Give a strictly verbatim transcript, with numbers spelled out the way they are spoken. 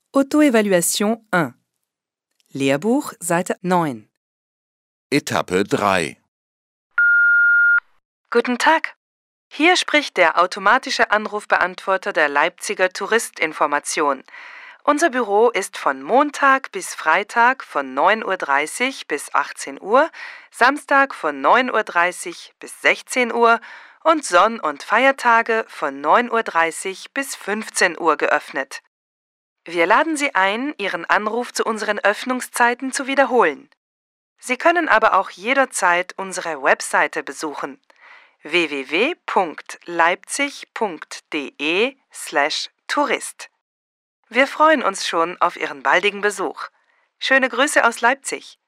Auto-Evaluation eins. Lehrbuch, Seite neun. Etappe drei. Guten Tag. Hier spricht der automatische Anrufbeantworter der Leipziger Touristinformation. Unser Büro ist von Montag bis Freitag von neun Uhr dreißig bis achtzehn Uhr, Samstag von neun Uhr dreißig bis sechzehn Uhr und Sonn- und Feiertage von neun Uhr dreißig bis fünfzehn Uhr geöffnet. Wir laden Sie ein, Ihren Anruf zu unseren Öffnungszeiten zu wiederholen. Sie können aber auch jederzeit unsere Webseite besuchen: w w w punkt leipzig punkt de slash Tourist. Wir freuen uns schon auf Ihren baldigen Besuch. Schöne Grüße aus Leipzig.